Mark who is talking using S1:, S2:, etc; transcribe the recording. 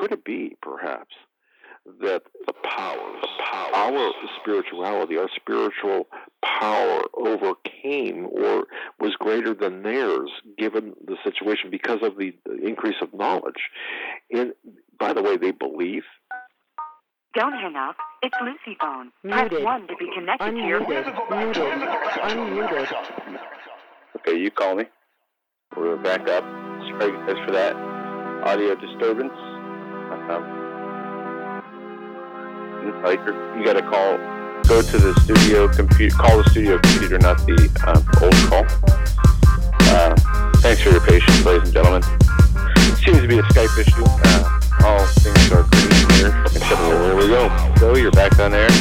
S1: could it be, perhaps, that our spirituality, our spiritual power overcame or was greater than theirs given the situation because of the increase of knowledge? And by the way, they believe.
S2: Don't hang up. It's Lucy phone. Press 1 to be connected to your...
S3: Unmuted.
S4: Okay, you call me. We're back up. Sorry guys for that audio disturbance. You got to go to the studio computer, call the studio computer, not the old call. Thanks for your patience, ladies and gentlemen. Seems to be a Skype issue. All things are green here. There we go. So you're back on air.